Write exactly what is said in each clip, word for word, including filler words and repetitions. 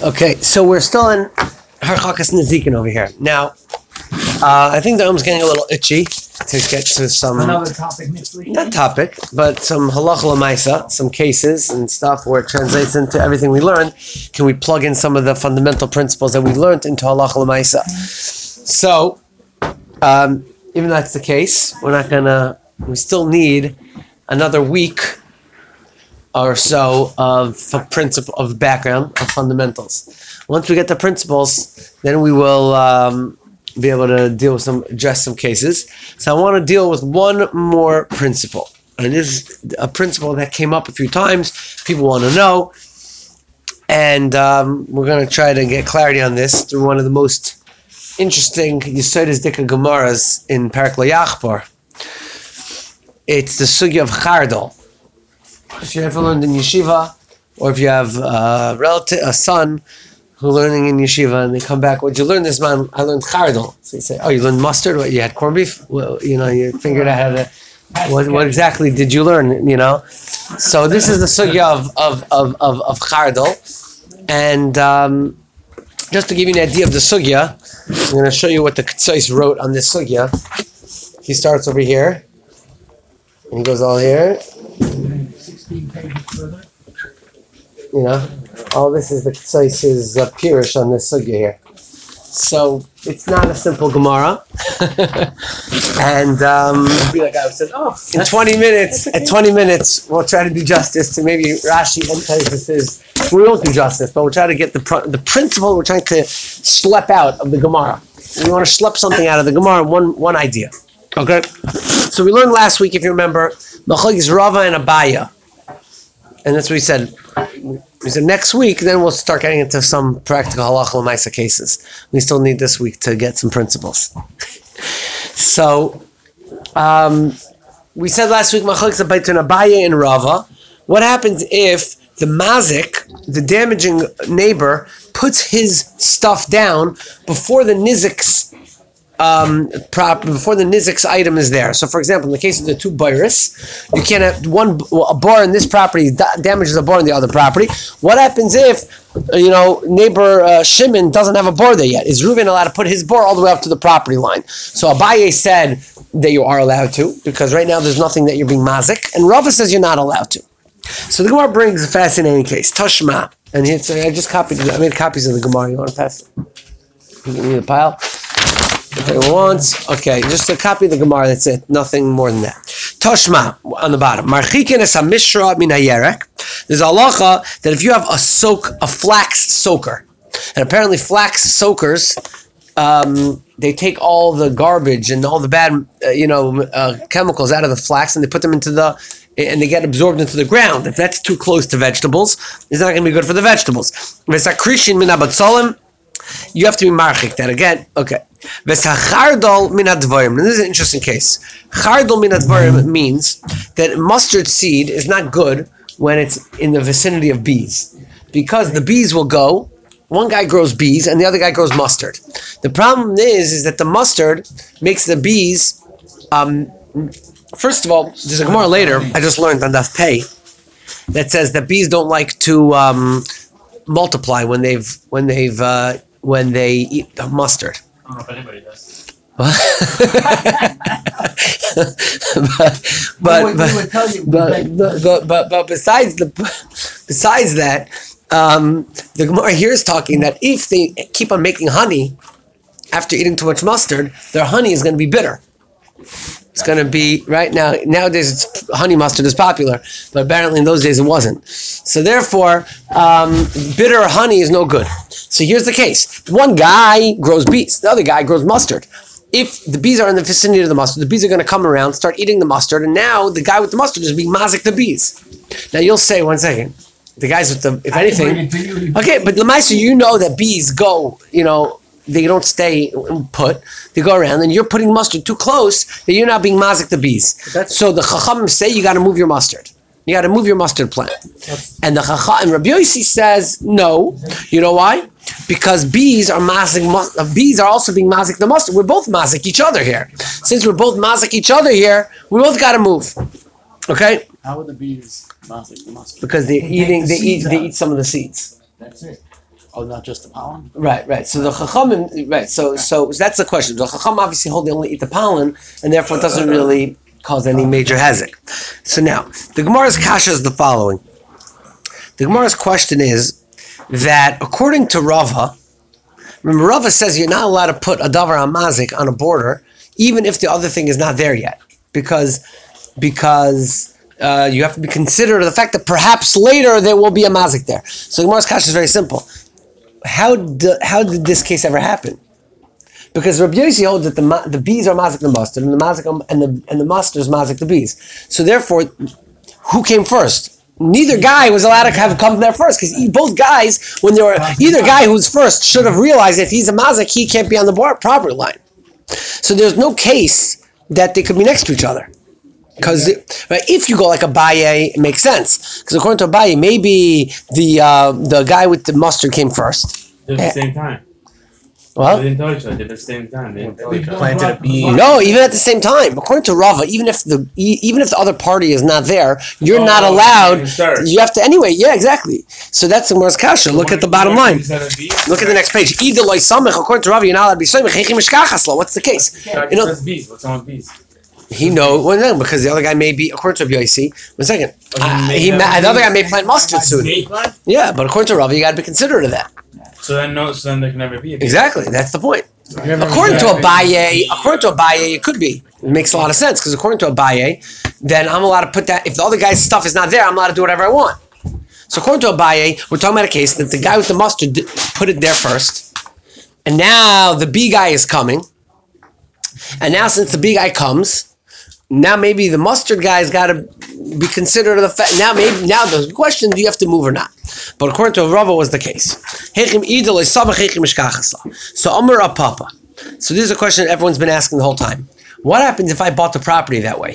Okay, so we're still in Harchakas Nezikin over here. Now, uh, I think the arm's getting a little itchy to get to some... Another topic next week. Not topic, but some halacha l'maisa, some cases and stuff where it translates into everything we learned. Can we plug in some of the fundamental principles that we learned into halacha l'maisa? So, um, even though that's the case, we're not gonna... We still need another week or so of principle of background of fundamentals. Once we get the principles, then we will um, be able to deal with some address some cases. So I want to deal with one more principle, and this is a principle that came up a few times. People want to know, and um, we're going to try to get clarity on this through one of the most interesting Yesodis Dika Gemaras in Parak Layachbar. It's the sugya of chardal. If you ever learned in yeshiva, or if you have a relative, a son who's learning in yeshiva, and they come back, what'd you learn this man? I learned chardal. So you say, oh, you learned mustard? What, you had corned beef? Well, you know, you figured out how to, what, what exactly did you learn, you know? So this is the sugya of, of, of, of, of chardal. And um, just to give you an idea of the sugya, I'm going to show you what the Ketzos wrote on this sugya. He starts over here, and he goes all here. sixteen pages further. You know, all this is the Ketzos' uh, pirish on this sugya here. So it's not a simple Gemara. And um, Be like I said, oh, in twenty minutes, at twenty minutes, we'll try to do justice to maybe Rashi and Taisus. We won't do justice, but we'll try to get the pr- the principle we're trying to schlep out of the Gemara. We want to schlep something out of the Gemara, one one idea. Okay? So we learned last week, if you remember, Machlokes Rava and Abaya. And that's what we said. We said next week, then we'll start getting into some practical halacha l'maisa cases. We still need this week to get some principles. So, um, we said last week, Machlokes Abaytun Abaya and Rava. What happens if the mazik, the damaging neighbor, puts his stuff down before the nizik's Um, prop before the nizik's item is there? So, for example, in the case of the two boris, you can't have one a bar in this property da- damages a bar in the other property. What happens if you know neighbor uh, Shimon doesn't have a bar there yet? Is Reuven allowed to put his bar all the way up to the property line? So Abaye said that you are allowed to, because right now there's nothing that you're being mazik, and Rava says you're not allowed to. So the Gemara brings a fascinating case. Tashma, and it's, I just copied. I made copies of the Gemara. You want to pass it? You give me the pile. If anyone wants, okay, just a copy of the Gemara, that's it. Nothing more than that. Toshma, on the bottom. Marchikin es ha-mishra min ha-yerek. There's a halacha that if you have a soak, a flax soaker, and apparently flax soakers, um, they take all the garbage and all the bad, uh, you know, uh, chemicals out of the flax, and they put them into the, and they get absorbed into the ground. If that's too close to vegetables, it's not going to be good for the vegetables. V'sakrishin min ha-batzolim, you have to be marchik that again. Okay. V'sachardol min hadvarim. This is an interesting case. Chardol min hadvarim means that mustard seed is not good when it's in the vicinity of bees, because the bees will go. One guy grows bees and the other guy grows mustard. The problem is, is that the mustard makes the bees. Um, first of all, there's a Gemara later I just learned on Daf Pei that says that bees don't like to um, multiply when they've when they've uh, when they eat the mustard. I don't know if anybody does. but, but, but, but, but, but, but besides the besides that, um, the Gemara here is talking that if they keep on making honey after eating too much mustard, their honey is going to be bitter. It's going to be, right now, nowadays it's, honey mustard is popular, but apparently in those days it wasn't. So therefore, um, bitter honey is no good. So here's the case. One guy grows bees, the other guy grows mustard. If the bees are in the vicinity of the mustard, the bees are going to come around, start eating the mustard, and now the guy with the mustard is being mazik the bees. Now you'll say, one second, the guys with the, if anything, okay, but Lamaisa, you know that bees go, you know, they don't stay put. They go around, and you're putting mustard too close that you're not being mazik the bees. So the chachamim say you got to move your mustard. You got to move your mustard plant. And the chacham and Rabbi Yossi says no. You know why? Because bees are mazik. Bees are also being mazik the mustard. We're both mazik each other here. Since we're both mazik each other here, we both got to move. Okay? How would the bees mazik the mustard? Because they're They eating. take the They eat. seeds They out. eat some of the seeds. That's it. Oh, not just the pollen? Right, right. So the chachamim, right. So, so that's the question. The chacham obviously hold they only eat the pollen, and therefore it doesn't really cause any major hezek. So now the Gemara's kasha is the following. The Gemara's question is that according to Rava, remember Rava says you're not allowed to put a davar hamazik on a border, even if the other thing is not there yet, because because uh, you have to be considerate of the fact that perhaps later there will be a mazik there. So the Gemara's kasha is very simple. How do, how did this case ever happen? Because Rabbi Yossi holds that the ma- the bees are mazik the mustard, and the mazik and the and the mustard is mazik the bees. So therefore, who came first? Neither guy was allowed to have come there first, because both guys, when they were either guy who's first should have realized if he's a mazik, he can't be on the bar- property line. So there's no case that they could be next to each other. Because right, if you go like Abaye, it makes sense. Because according to Abaye, maybe the uh, the guy with the mustard came first. Did at the same time. Well, They didn't tell each other. They did at the same time. They didn't tell each other. Planted a bee. no, even at the same time. According to Rava, even if the e- even if the other party is not there, you're Oh, not you allowed. can start. You have to anyway. Yeah, exactly. So that's the Gemara's kasha. Look at the bottom line. Look at the next page. Either loy samech. According to Rava, you're not allowed to be samech. Heichim mishkachaslo. What's the case? You know, bees. What's on with bees? he knows. Well, no, because the other guy may be. According to Rabbi Yossi, one second. Oh, he Uh, may he have ma- bees. the other guy may plant mustard soon. Yeah, but according to Rava, you got to be considerate of that. So then, no. So then there can never be a bee. Exactly. That's the point. According to Abaye, according to Abaye, it could be. It makes a lot of sense because according to Abaye, then I'm allowed to put that. If the other guy's stuff is not there, I'm allowed to do whatever I want. So according to Abaye, we're talking about a case that the guy with the mustard did- put it there first, and now the B guy is coming, and now since the B guy comes, now maybe the mustard guy's got to be considered the fact. Now maybe now the question: do you have to move or not? But according to Rava, was the case. So Amar Papa. So this is a question that everyone's been asking the whole time. What happens if I bought the property that way?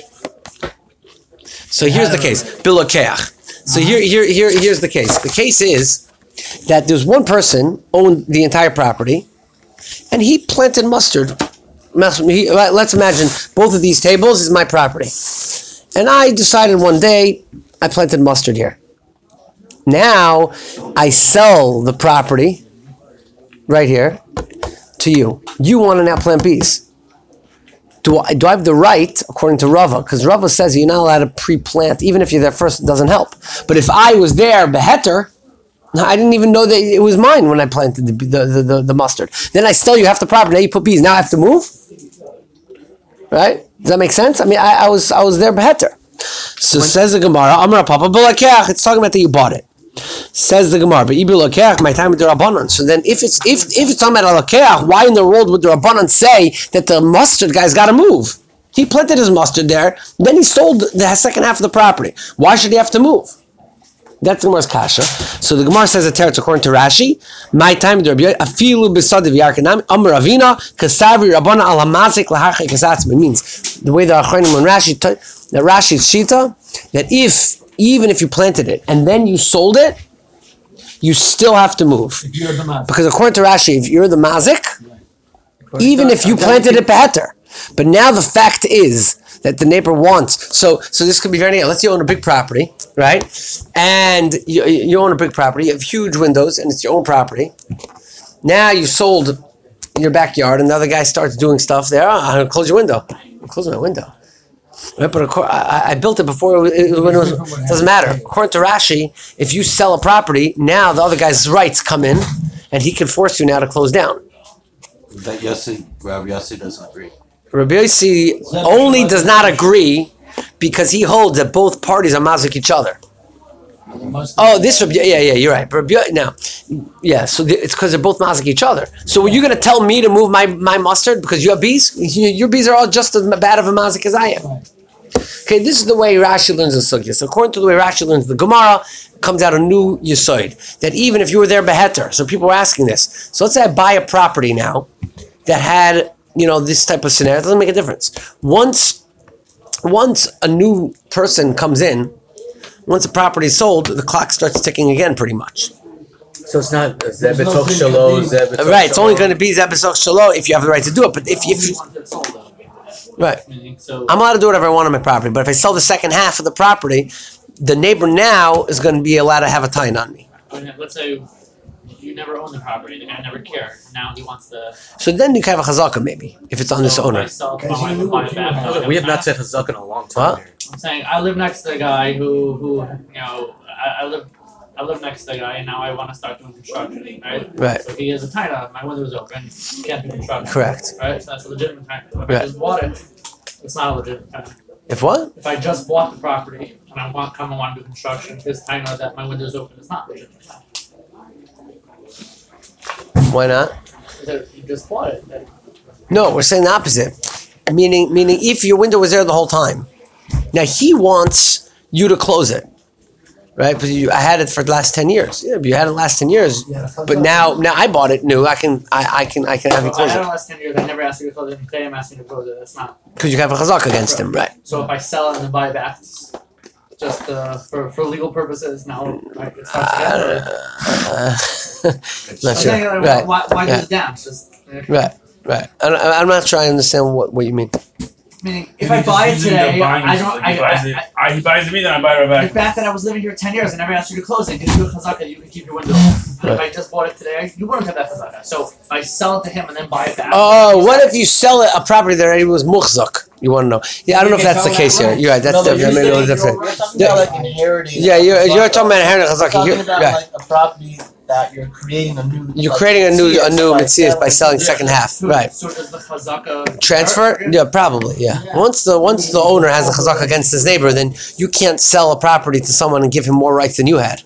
So here's the case. Bilokeach. So here, here, here, here's the case. The case is that there's one person owned the entire property, and he planted mustard. He, let's imagine both of these tables is my property, and I decided one day I planted mustard here. Now I sell the property right here to you. You want to now plant bees. Do I, do I have the right, according to Rava? Because Rava says you're not allowed to pre-plant, even if you're there first, it doesn't help. But if I was there, beheter, I didn't even know that it was mine when I planted the, the, the, the, the mustard. Then I sell you half the property, now you put bees. Now I have to move? Right? Does that make sense? I mean, I, I was I was there beheter. So when, says the Gemara, Amar Papa, B'lakeach, it's talking about that you bought it. Says the Gemara, but Ibulakeach, my time with the Rabbanon. So then, if it's if if it's talking about Alakeach, why in the world would the Rabbanon say that the mustard guy's got to move? He planted his mustard there, then he sold the second half of the property. Why should he have to move? That's the Gemara's kasha. So the Gemara says a teretz according to Rashi. My time with the Rabbi afilu b'sadiv yarkanam amar Ravina kasavi Rabbana al hamazik laharche kasatzim. It means the way the Achronim and Rashi the Rashi's shita that if even if you planted it and then you sold it, you still have to move. Because according to Rashi, if you're the mazik, even if you planted it beheter, but now the fact is that the neighbor wants. So, so this could be very. Let's say you own a big property, right? And you, you own a big property. You have huge windows, and it's your own property. Now you sold your backyard, and the other guy starts doing stuff there. Oh, I'm gonna close your window. I'm closing my window. Right, but of course, I, I built it before it, it, it, was, it doesn't matter. According to Rashi, if you sell a property, now the other guy's rights come in, and he can force you now to close down. That Yossi, Rabbi Yossi doesn't agree. Rabbi Yossi only does not agree because he holds that both parties are mazik each other. Oh, this Rabbi, yeah, yeah, you're right. Rabbi, now, yeah, so the, it's because they're both mazik each other. So were you going to tell me to move my, my mustard because you have bees? You, your bees are all just as bad of a mazik as I am. Okay, this is the way Rashi learns the sugya. So according to the way Rashi learns the Gemara, comes out a new yisoid that even if you were there beheter, so people were asking this. So let's say I buy a property now that had, you know, this type of scenario. It doesn't make a difference. Once, once a new person comes in, once the property is sold, the clock starts ticking again, pretty much. So it's not Zebetoch Shalo, Zebetoch Right, it's only going to be Zebetoch Shalo if you have the right to do it. But if, if you, right, I'm allowed to do whatever I want on my property. But if I sell the second half of the property, the neighbor now is going to be allowed to have a tie on me. Let's say you never owned the property. The guy never cared. Now he wants the. So then you can have a chazaka maybe if it's on this so if I owner. sell it to Because someone, he I knew buy what it you back. had. No, it We have doesn't not said matter. Hazak in a long time What? here. I'm saying I live next to the guy who who you know I, I live I live next to the guy and now I want to start doing construction, right? Right. So he has a title. My window's open. Can't do construction. Correct. Right. So that's a legitimate title. If Right. I just bought it, it's not a legitimate title. If what? If I just bought the property and I want come and want to do construction, his title that my window's open is not legitimate. Why not? Because you just bought it. Then No, we're saying the opposite. Meaning, meaning, if your window was there the whole time, now he wants you to close it, right? But you, I had it for the last ten years. Yeah, but you had it the last ten years. But now, now I bought it new. I can, I, I can, I can have you I close had it it last ten years. I never asked you to close it. And today I'm asking you to close it. That's not. because you have a chazak against him, right? So if I sell it and then buy it back, just uh, for for legal purposes, now right, it starts again. or- Uh, not I'm sure. saying, like, Right, Why, why do right. the dance? Just uh, right, right. I don't- I'm not trying to understand what, what you mean. meaning, if I buy it today, I don't. I, He buys it. I, I, he buys it me, then I buy it I, right the back. fact that I was living here ten years and never asked you to close it, gives you a chazaka, you can keep your window open. But if I just bought it today, you wouldn't have that chazaka. So if I sell it to him and then buy it back. Oh, what if you sell it a property that already was muhzak? You want to know? Yeah, I don't know if that's the case here. You're right. That's No, but different. you're Maybe a little saying different. You're talking Yeah. about like inheriting. Yeah, you're, a you're talking about property. inheritance chazaka. You're You're, talking about right. like a property that you're creating a new. You're like, creating a new a new by mitzvah by selling Yeah. second half, So, right? So does the chazaka Transfer? Yeah, probably. Yeah. Yeah. Once the once the owner has a chazak against his neighbor, then you can't sell a property to someone and give him more rights than you had,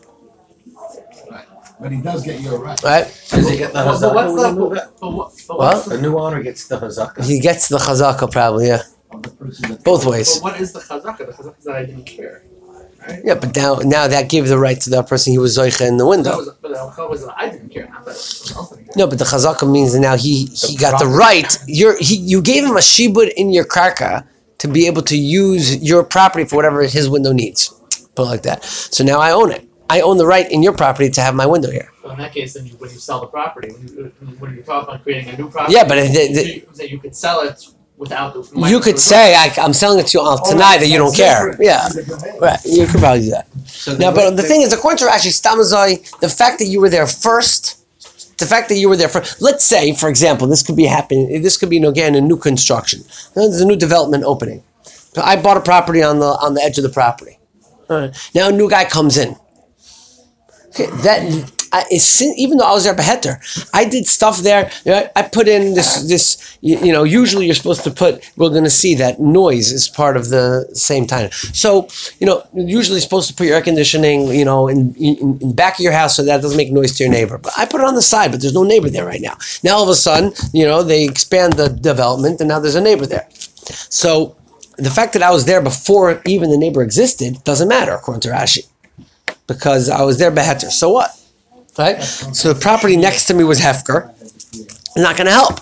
But he does get your right. right? Does he get the But, but what's Hazak when the you move it? but, what, but What? what's The the, new owner gets the Hazak. He gets the chazaka probably. Yeah, Of the person that- both ways. but what is the chazaka? The chazaka is that I didn't care. Right? Yeah, but now now that gives the right to that person he was zoicha in the That window. was, but that was that I didn't care. Not that someone else didn't care. No, but the chazaka means that now he he got the property. right. You're he you gave him a shibud in your karka to be able to use your property for whatever his window needs. Put it like that. So now I own it. I own the right in your property to have my window here. So in that case, then you, when you sell the property, when you when you talk about creating a new property, Yeah, but it- it- it- you, that you could sell it without the. You could say I, I'm selling it to you all tonight that you don't care. Yeah, right. You could probably do that. So Now, but the thing is, according to Rashi, Stamazai, the fact that you were there first, the fact that you were there first. Let's say, for example, this could be happening. This could be again a new construction. There's a new development opening. So I bought a property on the on the edge of the property. All right. Now a new guy comes in. Okay, that I, it's, even though I was there beheter, I did stuff there. You know, I put in this this. You, you know, usually you're supposed to put. We're going to see that noise is part of the same time. So you know, you're usually supposed to put your air conditioning, you know, in, in in back of your house so that doesn't make noise to your neighbor. But I put it on the side, but there's no neighbor there right now. Now all of a sudden, you know, they expand the development, and now there's a neighbor there. So the fact that I was there before even the neighbor existed doesn't matter, according to Rashi, because I was there beheter. So what? Right? So the property next to me was Hefker. Not going to help.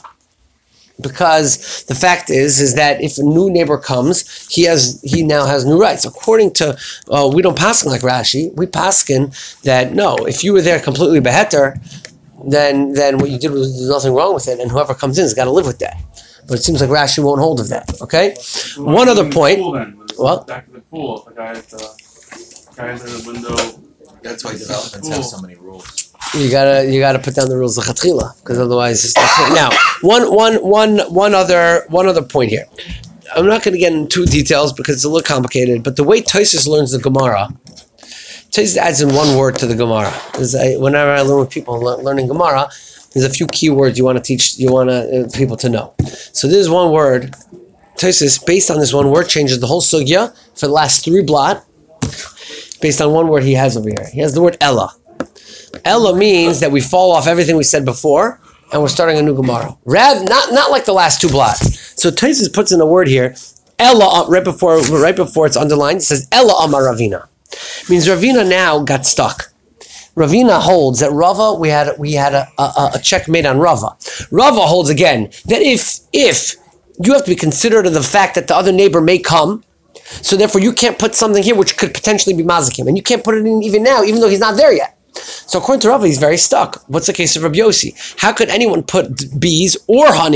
Because the fact is, is that if a new neighbor comes, he has he now has new rights. According to, uh, we don't paskin like Rashi. We paskin that no, if you were there completely beheter, then then what you did was there's nothing wrong with it, and whoever comes in has got to live with that. But it seems like Rashi won't hold of that. Okay. One other In the point. Pool, then. What? Back to the pool. The guy at the guy at the window. That's why developments have so many rules. You gotta you gotta put down the rules of chatchila, because otherwise it's not. Now, one one one one other one other point here. I'm not going to get into details because it's a little complicated. But the way Tosfos learns the Gemara, Tosfos adds in one word to the Gemara. I, whenever I learn with people le- learning Gemara, there's a few key words you want to teach. You want to, uh, people to know. So this is one word. Tosfos, based on this one word, changes the whole sugya for the last three blot. Based on one word he has over here, he has the word Ella. Ella means that we fall off everything we said before, and we're starting a new Gemara. Rav, not not like the last two blots. So Tosfos puts in a word here, Ella, right before right before it's underlined. It says Ella Amar Ravina. Means Ravina now got stuck. Ravina holds that Rava we had we had a, a, a checkmate on Rava. Rava holds again that if if you have to be considerate of the fact that the other neighbor may come. So therefore, you can't put something here which could potentially be mazikim, and you can't put it in even now, even though he's not there yet. So according to Rava, he's very stuck. What's the case of Rabbi Yossi? How could anyone put bees or honey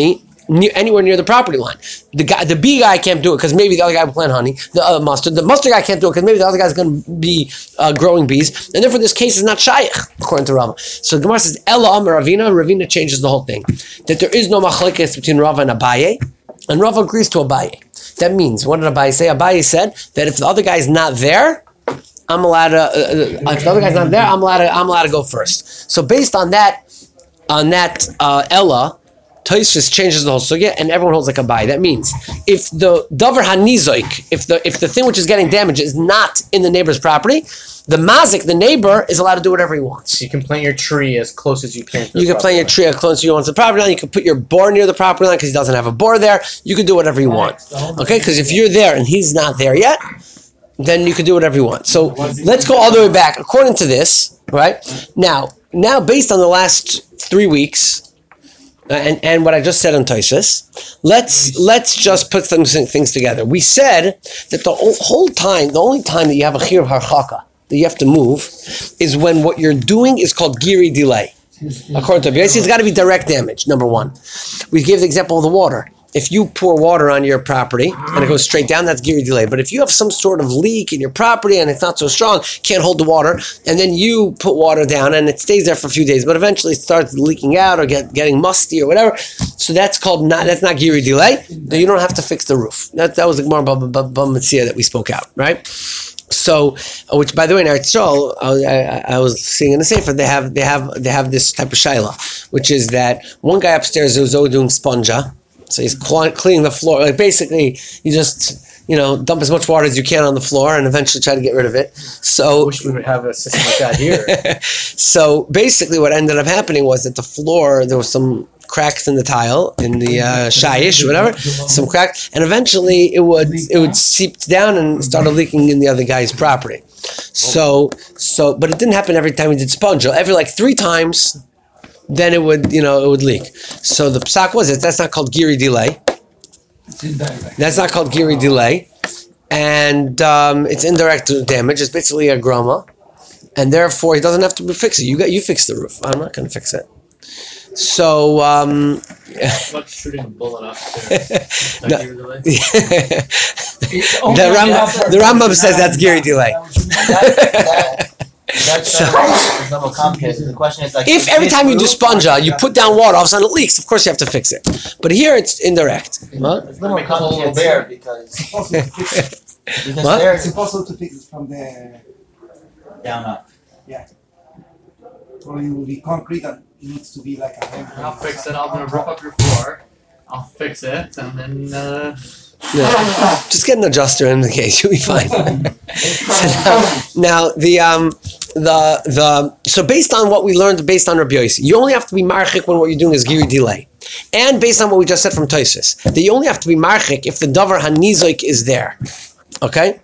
near, anywhere near the property line. The guy, the bee guy can't do it because maybe the other guy will plant honey. The uh, mustard, the mustard guy can't do it because maybe the other guy's going to be uh, growing bees, and therefore this case is not shaykh according to Rava. So Gemara says Ella Amar Ravina. Ravina changes the whole thing that there is no machlekes between Rava and Abaye, and Rava agrees to Abaye. That means what did Abaye say? Abaye said that if the other guy's not there, I'm allowed to. Uh, uh, if the other guy's not there, I'm allowed to. I'm allowed to go first. So based on that, on that uh, Ella. Tosfos changes the whole sugya, and everyone holds like a buy. That means if the davar hanizoik, if the if the thing which is getting damaged is not in the neighbor's property, the mazik, the neighbor, is allowed to do whatever he wants. You can plant your tree as close as you can. To You can plant your tree as close as you want to the property line. You can put your boar near the property line because he doesn't have a boar there. You can do whatever you want. Okay, because if you're there and he's not there yet, then you can do whatever you want. So let's go all the way back. According to this, right now, now based on the last three weeks. Uh, and, and what I just said on Tosfos, let's let's just put some things together. We said that the whole, whole time, the only time that you have a chiyuv harchaka, that you have to move, is when what you're doing is called giri delay. According to Abiyasi, it's got to be direct damage, number one. We gave the example of the water. If you pour water on your property and it goes straight down, that's giri delay. But if you have some sort of leak in your property and it's not so strong, can't hold the water, and then you put water down and it stays there for a few days, but eventually it starts leaking out or get, getting musty or whatever, so that's called not that's not giri delay. You don't have to fix the roof. That that was the Gemara Bava that we spoke out, right? So, uh, which by the way, in Eretz Yisrael, I, I, I was seeing in the Sefer, they have they have they have this type of shaila, which is that one guy upstairs is doing sponja. So he's cleaning the floor. Like basically, you just, you know, dump as much water as you can on the floor and eventually try to get rid of it. So I wish we would have a system like that here. So basically what ended up happening was that the floor, there was some cracks in the tile, in the uh, shayish, whatever, some cracks, and eventually it would it would seep down and started leaking in the other guy's property. So, so, but it didn't happen every time we did sponge. Every like three times, then it would, you know, it would leak. So the psak was it. That's not called giri delay. That's not called giri delay, and um, it's indirect damage. It's basically a grama, and therefore he doesn't have to fix it. You got you fix the roof. I'm not going to fix it. So um, like shooting a bullet up there. the, the Rambam, the Rambam says that's giri delay. That, that's So- a little complicated. The question is like If every time you do sponja, you put down water, all of a sudden it leaks. Of course, you have to fix it. But here, it's indirect. What? It's a little complicated there because because What? there It's impossible to fix it from the down up. probably will be concrete and it needs to be like a hand. I'll fix it. I'm gonna rip up your floor. I'll fix it, and then uh, Yeah. Just get an adjuster in the case. You'll be fine. So now, now the um the the so based on what we learned based on Rabbi Yossi, you only have to be marchik when what you're doing is giri delay, and based on what we just said from Tosfos, that you only have to be marchik if the davar hanizoik is there. Okay.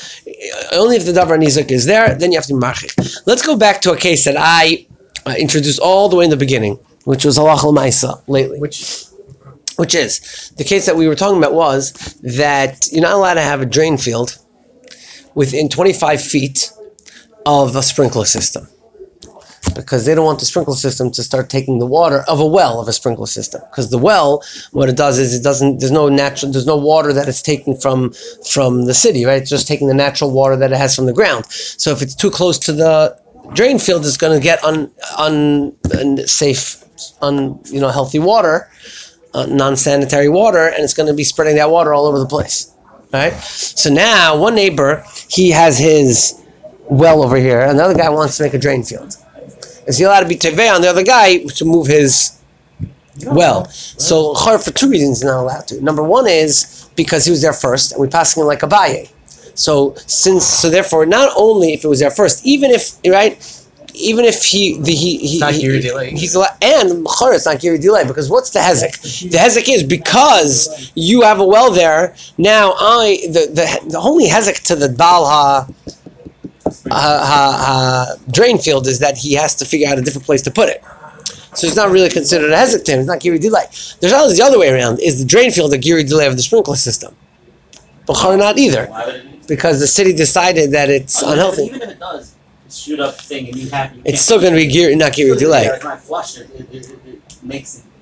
Only if the davar hanizoik is there, then you have to be marchik. Let's go back to a case that I uh, introduced all the way in the beginning, which was halachah l'maisa lately. Which Which is, the case that we were talking about was that you're not allowed to have a drain field within twenty-five feet of a sprinkler system. Because they don't want the sprinkler system to start taking the water of a well of a sprinkler system. Because the well, what it does is it doesn't, there's no natural, there's no water that it's taking from, from the city, right? It's just taking the natural water that it has from the ground. So if it's too close to the drain field, it's going to get un, un, unsafe, un, you know, healthy water. Uh, non-sanitary water, and it's going to be spreading that water all over the place. Right? So now, one neighbor, he has his well over here, and the other guy wants to make a drain field. Is he allowed to be tevei on the other guy to move his well? So, for two reasons, he's not allowed to. Number one is because he was there first, and we pass him like a baye. So, since so therefore, not only if it was there first, even if right. Even if he, the, he, he, not he giri delay. he's allowed, and chor, it's not giri delay because what's the hezek? The hezek is because you have a well there. Now I the the, the only hezek to the bal ha, ha, ha, ha drain field is that he has to figure out a different place to put it. So it's not really considered a hezek to him. It's not giri delay. There's always the other way around. Is the drain field the giri delay of the sprinkler system? But chor not either Why would it? because the city decided that it's I mean, unhealthy. Even if it does shoot up thing and you have, you It's can't- still going to be giri, not giri Still, delay. Like when I flush it, it, it, it, it makes it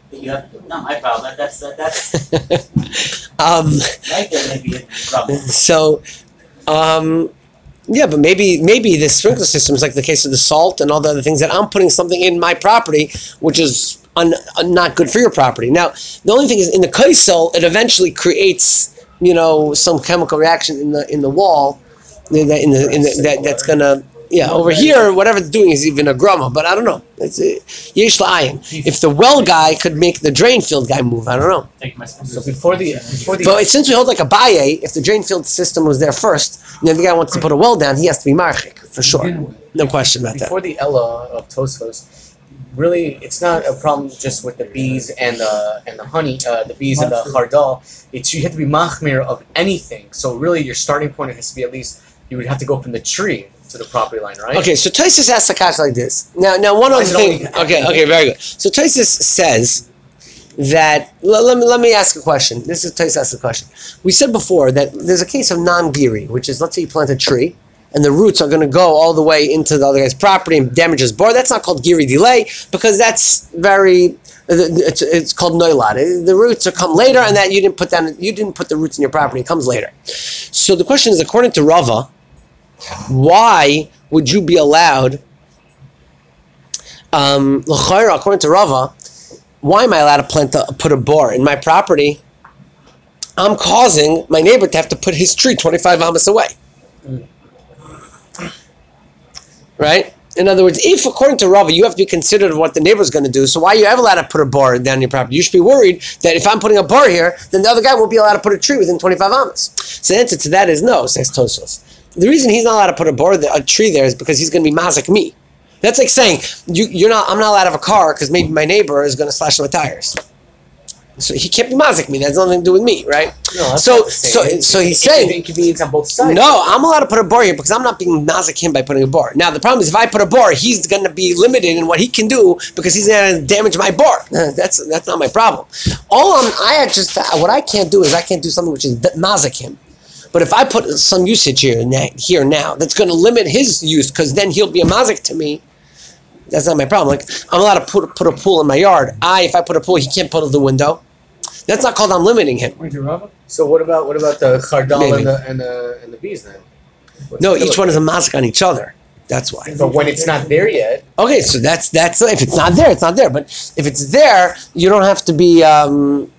You have, not my problem, that, that's, that, that's, um, right there maybe a problem. so, um, yeah, but maybe maybe the sprinkler system is like the case of the salt and all the other things that I'm putting something in my property, which is un, un, not good for your property. Now, the only thing is in the kaisel, it eventually creates, you know, some chemical reaction in the in the wall, in the, in the, in the that that's gonna. Yeah, over here, whatever it's doing is even a grama, but I don't know. It's yesh la'ayin. If the well guy could make the drain field guy move, I don't know. Thank you, my So before the before the But since we hold like a baye, if the drain field system was there first, and then the guy wants to put a well down, he has to be marchik for sure. No question about that. before the Ella of Tosfos, really, it's not a problem just with the bees and the and the honey, uh, the bees and the chardal. It's you have to be machmir of anything. So really, your starting point has to be at least you would have to go from the tree to the property line, right? Okay, so Taisus asks the question like this. Now, now one other is it thing. only- Okay, okay, very good. So Taisus says that. Let, let me let me ask a question. This is Taisus asks the question. We said before that there's a case of non-giri, which is let's say you plant a tree. And the roots are going to go all the way into the other guy's property and damage his bar. That's not called giri delay because that's very. It's, it's called noilad. The roots are come later, and that you didn't put down. You didn't put the roots in your property. It comes later. So the question is, according to Rava, why would you be allowed? Um, according to Rava, why am I allowed to plant a, put a bar in my property? I'm causing my neighbor to have to put his tree twenty-five amas away. Right? In other words, if according to Rava, you have to be considerate of what the neighbor's going to do, so why are you ever allowed to put a bar down your property? You should be worried that if I'm putting a bar here, then the other guy won't be allowed to put a tree within twenty-five amas. So the answer to that is no, says Tosfos. The reason he's not allowed to put a bar, a tree there, is because he's going to be mazik me. That's like saying you, you're not. I'm not allowed to have a car because maybe my neighbor is going to slash my tires. So he can't be mazik me. That's nothing to do with me, right? No, that's so, not the same. so, so he's It's an saying inconvenience on both sides. no, I'm allowed to put a bar here because I'm not being mazik him by putting a bar. Now the problem is if I put a bar, he's going to be limited in what he can do because he's going to damage my bar. That's that's not my problem. All I'm, I just what I can't do is I can't do something which is mazik him. But if I put some usage here now, here now, that's going to limit his use because then he'll be a mazik to me. That's not my problem. Like I'm allowed to put put a pool in my yard. I if I put a pool, he can't put it the window. That's not called I'm limiting him. So what about what about the chardal Maybe. and the and the and the bees then? What's No, the each deal one with is a mazik on each other. That's why. it? But when it's not there yet, Okay, so that's that's if it's not there, it's not there. But if it's there, you don't have to be. Um,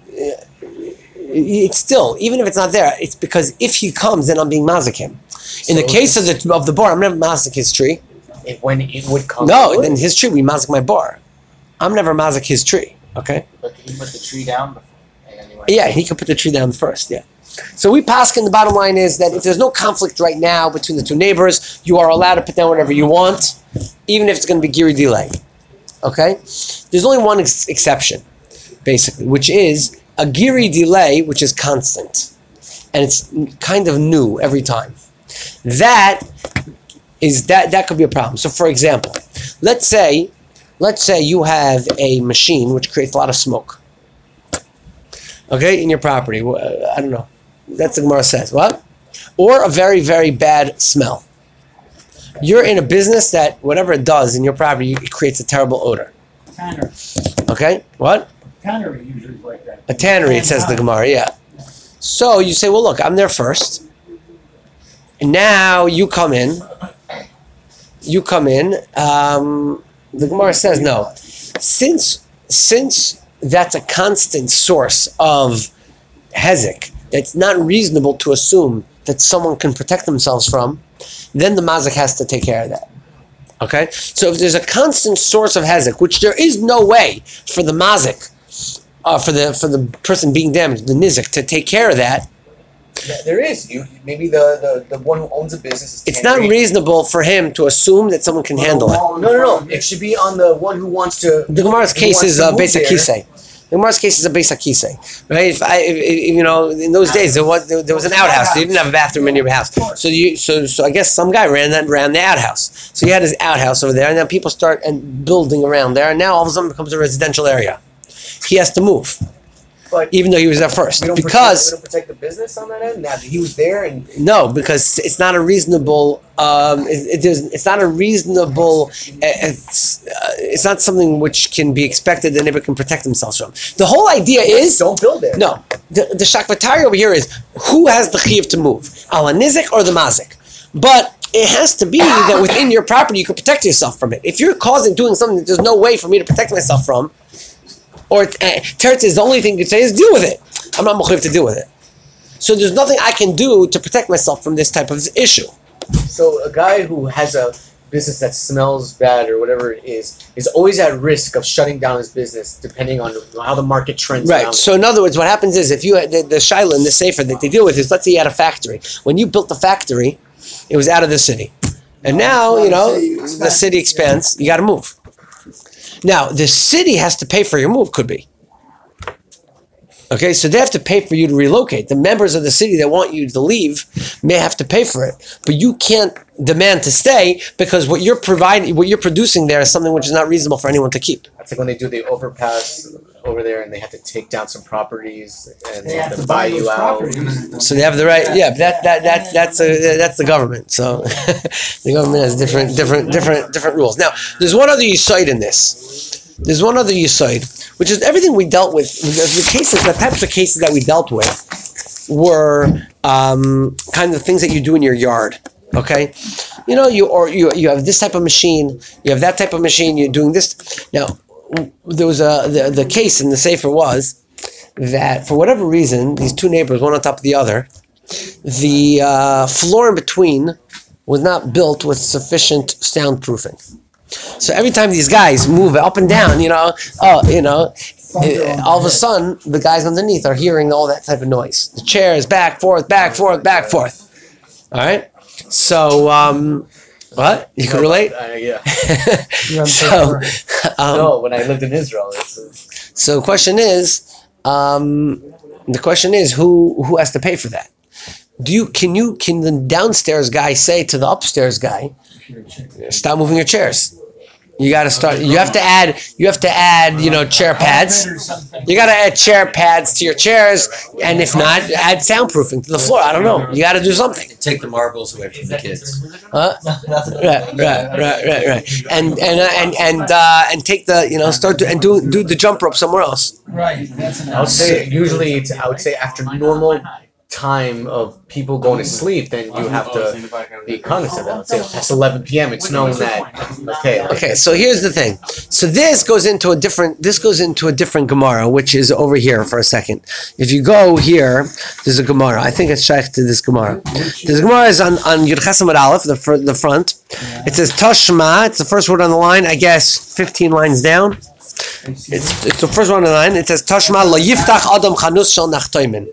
it's still even if it's not there, it's because if he comes, then I'm being mazik him. In the So- case of the of the bar, I'm never mazik his tree. it, when it would come. No, it would. then his tree we mazik my bar. I'm never mazik his tree. Okay. But can you put the tree down before? Anyway. Yeah, he could put the tree down first. Yeah. So we pass, and the bottom line is that if there's no conflict right now between the two neighbors, you are allowed to put down whatever you want, even if it's going to be giri delay. Okay? There's only one ex- exception, basically, which is a giri delay, which is constant. And it's kind of new every time. That is that that could be a problem. So for example, let's say let's say you have a machine which creates a lot of smoke. Okay, in your property. I don't know. That's what the Gemara says. What? Or a very, very bad smell. You're in a business that whatever it does in your property, it creates a terrible odor. Tannery. Okay? What? Tannery usually is like that. A tannery, it says the Gemara, yeah. So you say, well, look, I'm there first. And now you come in. You come in. Um, the Gemara says, no. Since, since that's a constant source of hezek, it's not reasonable to assume that someone can protect themselves from, then the mazik has to take care of that. Okay? So if there's a constant source of hezek, which there is no way for the mazik, uh, for the for the person being damaged, the nizik, to take care of that, Yeah, there is. You maybe the, the, the one who owns a business is it's not tannery. reasonable for him to assume that someone can handle it. No, no, no. It should be on the one who wants to. The Gemara's who case wants is to a move basic there. kisei. The Gemara's case is a basic kisei, right? If I, if, if, you know, in those days there was there, there was an outhouse. You didn't have a bathroom in your house, so you so so I guess some guy ran that ran the outhouse. So he had his outhouse over there, and then people start and building around there, and now all of a sudden it becomes a residential area. He has to move. But even though he was there first. we don't Because protect, we don't protect the business on that end. Now he was there, and no, because it's not a reasonable. Um, it, it is, it's not a reasonable. It's uh, it's not something which can be expected the neighbor can protect themselves from. The whole idea is don't build there. no. The, the shakvatari over here is who has the chiyuv to move, ala nizik or the mazik. But it has to be that within your property you can protect yourself from it. If you're causing doing something that there's no way for me to protect myself from, or uh, teretz is the only thing you can say is deal with it. I'm not mechuyev to deal with it. So there's nothing I can do to protect myself from this type of issue. So a guy who has a business that smells bad or whatever it is is always at risk of shutting down his business depending on how the market trends. Right. around So in other words, what happens is if you had the, the shaila and the sefer that they deal with is, let's say you had a factory. When you built the factory, it was out of the city, and now you know the city expands. You got to move. Now the city has to pay for your move. Could be. Okay, so they have to pay for you to relocate. The members of the city that want you to leave may have to pay for it, but you can't demand to stay because what you're providing, what you're producing there is something which is not reasonable for anyone to keep. That's like when they do the overpass over there and they have to take down some properties and They they have have to to buy buy you those out. properties. So they have the right, yeah. But that that that that's a that's the government. So the government has different different different different rules. Now, there's one other yisoid in this. There's one other yisoid, which is everything we dealt with. The cases, the types of cases that we dealt with, were um, kind of things that you do in your yard. Okay, you know, you or you you have this type of machine, you have that type of machine. You're doing this. Now, there was a the the case in the sefer was that for whatever reason, these two neighbors, one on top of the other, the uh, floor in between was not built with sufficient soundproofing. So every time these guys move up and down, you know, oh, you know, uh, all of a sudden the guys underneath are hearing all that type of noise. The chairs back, forth, back, forth, back, forth. All right. So, um, what you can relate? Uh, yeah. So, um, no, when I lived in Israel. It's, uh, so the question is, um, the question is who who has to pay for that? Do you can you can the downstairs guy say to the upstairs guy, stop moving your chairs? You got to start. You have to add. You have to add. You know, chair pads. You got to add chair pads to your chairs, and if not, add soundproofing to the floor. I don't know. You got to do something. Take the marbles away from the kids. Huh? Right, right, right, right, right. And and uh, and and uh, and take the you know start to, and do do the jump rope somewhere else. Right, that's an I would say usually it's I would say after normal time of people going to sleep, then you have to be cognizant of that. Let's say past eleven p.m. it's known that okay. Okay, so here's the thing. So this goes into a different. This goes into a different Gemara, which is over here for a second. If you go here, there's a Gemara. I think it's shaykh to this Gemara. This Gemara is on on Yud Ches Amud Aleph, the fr- the front. It says Tashma. It's the first word on the line. I guess fifteen lines down. It's it's the first one on the line. It says Tashma lo yiftach adam chanus shel nachtoimin.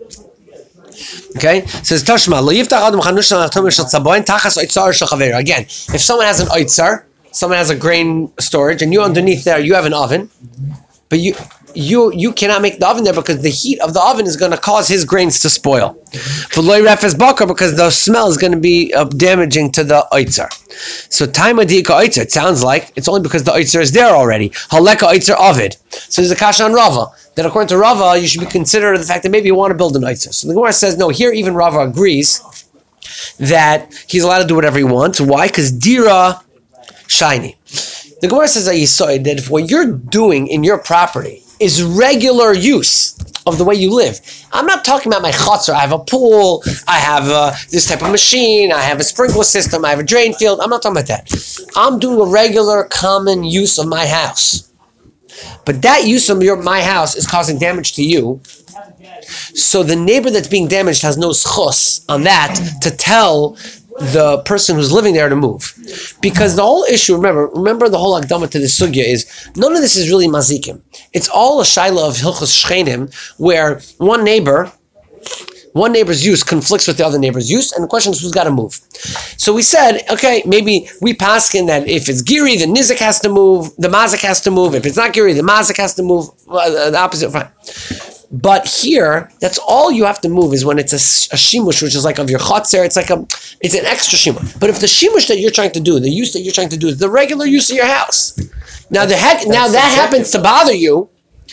Okay, it says Tashma lo yiftach adam chanus shel nachtoimin shel tzaboin tachas oitzar shel chaver. Again, if someone has an oitzar, someone has a grain storage, and you underneath there you have an oven, but you you you cannot make the oven there because the heat of the oven is going to cause his grains to spoil. For loy refes bakar, because the smell is going to be uh, damaging to the oitzar. So time adika oitzar, it sounds like it's only because the oitzar is there already. Haleka oitzar ovid. So there's a kasha on Rava that according to Rava you should be considered the fact that maybe you want to build an oitzar. So the Gemara says no. Here even Rava agrees that he's allowed to do whatever he wants. Why? Because dira shiny. The Gemara says that you saw it, that if what you're doing in your property is regular use of the way you live. I'm not talking about my chutzner. I have a pool. I have uh, this type of machine. I have a sprinkler system. I have a drain field. I'm not talking about that. I'm doing a regular, common use of my house. But that use of your my house is causing damage to you. So the neighbor that's being damaged has no schus on that to tell the person who's living there to move. Because the whole issue, remember, remember the whole akdama to the sugya is, none of this is really mazikim. It's all a shaila of hilchos shchenim, where one neighbor, one neighbor's use conflicts with the other neighbor's use, and the question is who's got to move. So we said, okay, maybe we paskin that if it's giri, the nizik has to move, the mazik has to move. If it's not giri, the mazik has to move, uh, the opposite, fine. But here, that's all you have to move is when it's a, a shimush, which is like of your chotzer. It's like a, it's an extra shimush. But if the shimush that you're trying to do, the use that you're trying to do, is the regular use of your house, now the heck, now that happens to bother you,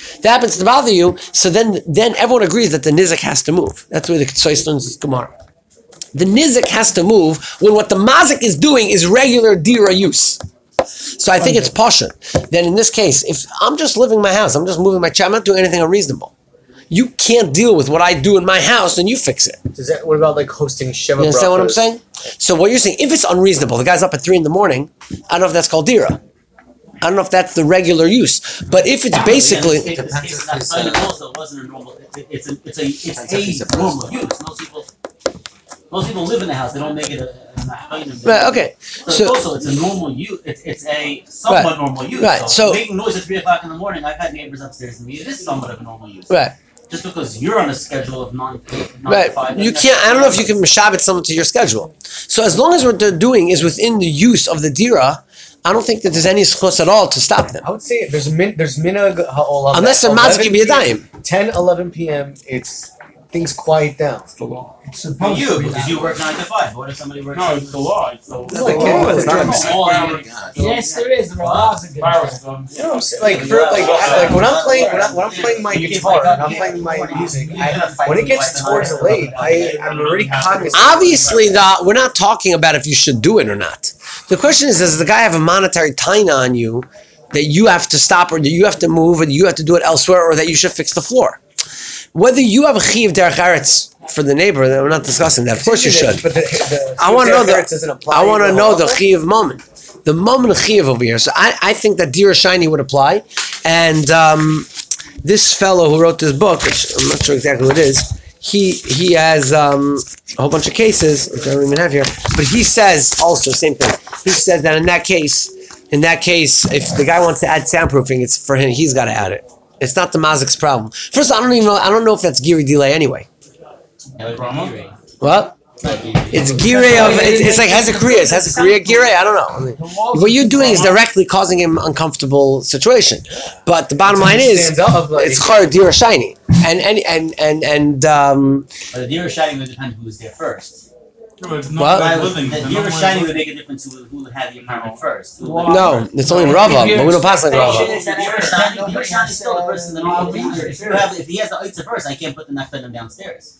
That happens to bother you. So then, then everyone agrees that the nizik has to move. That's where the Ktsois learns this Gemara. The nizik has to move when what the mazik is doing is regular dira use. So I think it's pasha. Then in this case, if I'm just living in my house, I'm just moving my chair, I'm not doing anything unreasonable. You can't deal with what I do in my house, and you fix it. Does that? What about like hosting Sheva? You understand what I'm brachos? saying? So what you're saying, if it's unreasonable, the guy's up at three in the morning, I don't know if that's called dira. I don't know if that's the regular use. But if it's basically... It depends if it's also wasn't a normal. It, it's a it's a it's a normal use. Most people most people live in the house. They don't make it a. a Right, okay. So, So, also, it's a normal use. It's, it's a somewhat Right. normal use. Right, So, so- making noise at three o'clock in the morning. I've had neighbors upstairs to me. It is somewhat of a normal use. right, Just because you're on a schedule of nine, nine to right. five. You doesn't can't, I don't know if you necessarily- can mashabit someone to your schedule. So as long as what they're doing is within the use of the dira, I don't think that there's any schos at all to stop them. I would say there's min there's minhag ha'olam. Unless they're mazik b'yadayim. ten, eleven p.m. It's things quiet down. It's For supposed you, to be because that you way. work nine to five. What if somebody works? No, it's the law. It's the No, law. they can't. It's not a All Yes, there is. There are laws against Virus, that. um, You know what I'm saying? Like for like like when I'm playing when, I, when I'm playing my guitar and I'm playing my music, I, when it gets towards late, I I'm already cognizant. Obviously, the, we're not talking about if you should do it or not. The question is, does the guy have a monetary taina on you that you have to stop or that you have to move or you have to do it elsewhere or that you should fix the floor? Whether you have a chiv derech eretz for the neighbor, then we're not discussing that. Of course you should. But the, the, I want to know doesn't the. apply I want to to know the halacha. chiv moment, the moment chiv over here. So I, I think that dira shiny would apply, and um, this fellow who wrote this book, which I'm not sure exactly what it is, he he has um, a whole bunch of cases which I don't even have here, but he says also same thing. He says that in that case, in that case, if the guy wants to add soundproofing, it's for him. He's got to add it. It's not the mazik's problem. First, I don't even know. I don't know if that's giri delay anyway. What? It's gire of it's, it's like Hezekiah. Is Hezekiah gire? I don't know. I mean, what you're doing is directly causing him uncomfortable situation. But the bottom line is Stands up, like- it's char dira shiny, and and and and and um, But the deer shining would depend who was there first. No, it's What? not I like was, living. the the deer number shining one would make a difference who, who had the apartment first. Who Well, lived no, it's only Rava, but we don't pass like The Rava. deer shining, the deer shining is still the person that owns the deer. If you have, if he has the oitza first, I can't put the nefedim downstairs.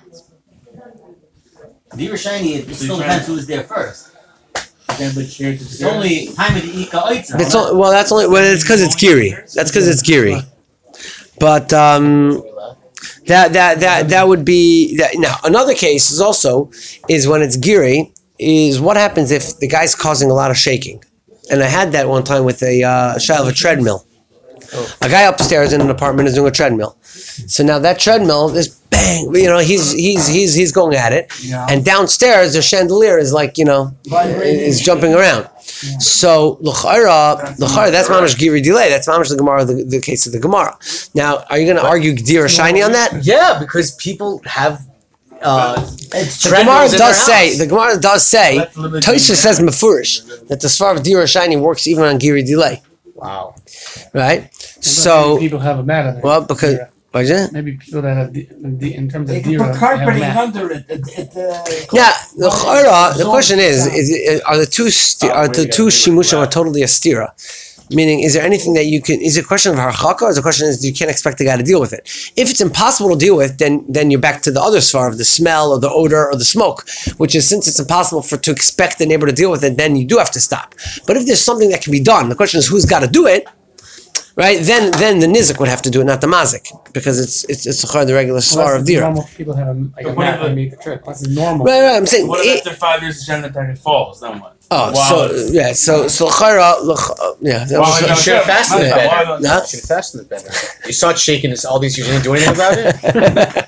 The deer shiny, it still depends who was there first. It's only time of the ika oitza. It's only, well, that's only well, it's because it's giri. That's because it's giri. But um, that that that that would be that. Now another case is also is when it's giri. Is what happens if the guy's causing a lot of shaking, and I had that one time with a uh, child of a treadmill. A guy upstairs in an apartment is doing a treadmill. So now that treadmill is bang, you know, he's he's he's he's going at it, Yeah. and downstairs the chandelier is like you know is jumping around. So l'chara, l'chara, that's mamash giri delay. That's mamash the Gemara, the, the case of the Gemara. Now, are you going to argue dir shiny on that? Yeah, because people have. Uh, The Gemara does say, the Gemara does say, Tosha says mefurish that the svar of dir shiny works even on giri delay, wow. right? So, people have a mat on it. well, because what's that? Maybe people that have the, the, in terms of They can dira put have carpeting mat. under it. It, it, uh, Yeah, the chara, the question is, is are the two sti- are the two shimushim are totally a stira? Meaning, is there anything that you can? Is it a question of harchaka, or is the question is you can't expect the guy to deal with it? If it's impossible to deal with, then then you're back to the other svar of the smell or the odor or the smoke, which is since it's impossible for to expect the neighbor to deal with it, then you do have to stop. But if there's something that can be done, the question is who's got to do it. Right, then then the nizik would have to do it, not the mazik, because it's it's it's a the regular svar Unless of it's dira. normal people have a, like a But mat what and make the trip. That's normal. Right, right. I'm saying. What if it- after five years the gender attack falls? Then what? oh, Wow. so yeah, so so chara, yeah. That Wow, was, I You should have fastened it Why better. not? Huh? You should have fastened it better. You start shaking this all these years, you didn't do anything about it?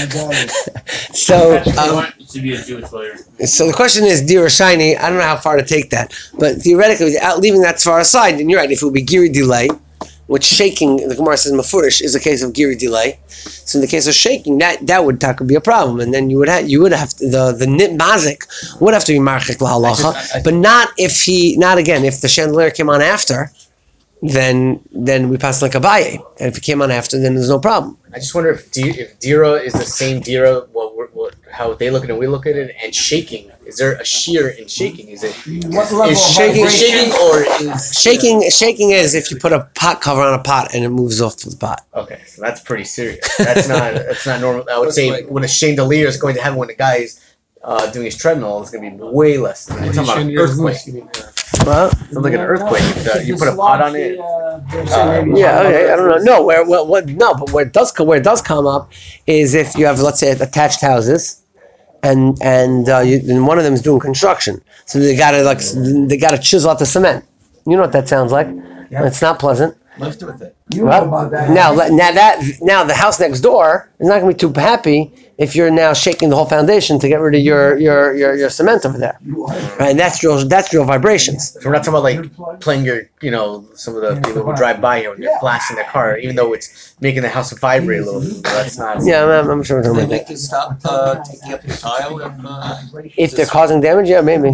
so. I Um, want to be a Jewish lawyer. So the question is, dear or shiny, I don't know how far to take that. But theoretically, without leaving that far aside, then you're right, if it would be giri delay, which shaking, the Gemara says mafurish, is a case of giri delay. So in the case of shaking, that that would taka be a problem. And then you would have, you would have, to, the, the nit mazik would have to be marchik lahalacha, but not if he, not again, if the chandelier came on after, then then we pass like a baye. And if it came on after, then there's no problem. I just wonder if, D- if Dira is the same Dira, what, what, what, how they look at it and we look at it, and shaking Is there a shear in shaking? Is it What level is of shaking vibration? shaking or is Shaking, shaking is if you put a pot cover on a pot and it moves off the pot. Okay, so that's pretty serious. That's not that's not normal. I would say when a chandelier is going to happen when a guy is uh, doing his treadmill, it's going to be way less. Than We're talking about an earthquake. Well, It's like an earthquake. If, uh, you put a pot on it. Uh, yeah, okay, I don't know. No, where, what, what, no, but where it does come, where it does come up is if you have, let's say, attached houses, and and uh, you, and one of them is doing construction, so they gotta like they gotta chisel out the cement. You know what that sounds like? It's not pleasant. Lived with it. You know Well, about that. now, le- now that now the house next door is not going to be too happy if you're now shaking the whole foundation to get rid of your your your, your cement over there, right? And that's real that's real vibrations. So we're not talking about like playing your, you know, some of the people who drive by here when you're blasting their car, even though it's making the house vibrate a little bit. But that's not. Yeah, I'm, I'm sure. we're Do talking they about make you stop uh, taking up your tile if uh, that. If they're causing damage, yeah, maybe.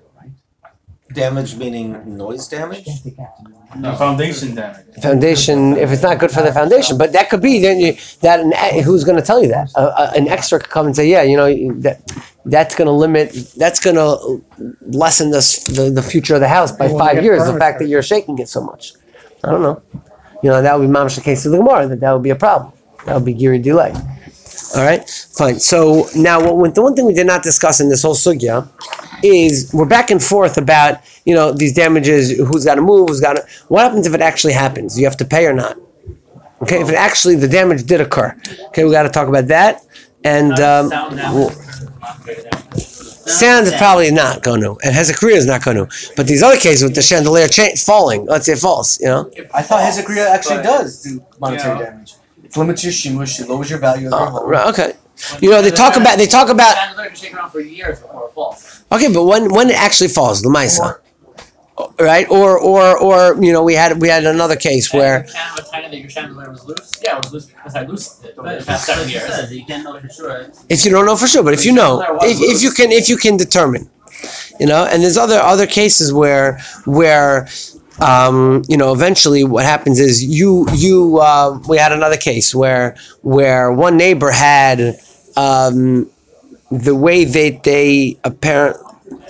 damage meaning noise damage? No, foundation damage. Foundation, if it's not good for the foundation, but that could be then you that an, e- who's going to tell you that? Uh, uh, an expert could come and say, yeah, you know that that's going to limit, that's going to lessen this, the the future of the house by Well, five get years. The permits fact for that you're shaking it so much, I don't know. You know that would be mamash the case of the Gemara. That that would be a problem. That would be giri delay. All right, fine. So now, what, the one thing we did not discuss in this whole sugya is we're back and forth about, you know, these damages, who's got to move, who's got to, what happens if it actually happens? Do you have to pay or not? Okay, if it actually, the damage did occur. Okay, we got to talk about that. And um, Sound well, damage. sound is probably not going to, and Hezekiah is not going to. But these other cases with the chandelier cha- falling, let's say it falls, you know? I thought Hezekiah actually But, does do monetary you know, damage. It limits your shimush, it lowers your value of your Oh, home. right, okay. You know, they talk about, they talk about, Chandelier can shake around for years before it falls. okay, but when when it actually falls, Lamaisa, right? Or or or you know, we had we had another case where And you can't have a time that your chandelier was loose. Yeah, it was loose because I loosened it over But the past seven as you years. said, you can't know for sure. if you don't know for sure, but if you know, if, if you can if you can determine, you know, and there's other other cases where where. Um, you know, eventually, what happens is you you uh, we had another case where where one neighbor had um, the way they they apparent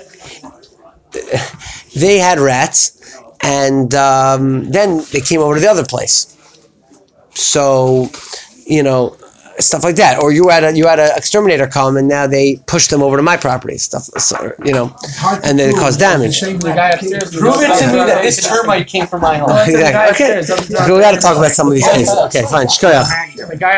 they had rats, and um, then they came over to the other place. So, you know, stuff like that. Or you had a you had an exterminator come, and now they pushed them over to my property. Stuff, so, you know, and then it caused damage. The guy upstairs. Prove it to me that this termite came from my home. Exactly. Okay, we got to talk about some of these cases. Okay, fine. Shkoyach. The guy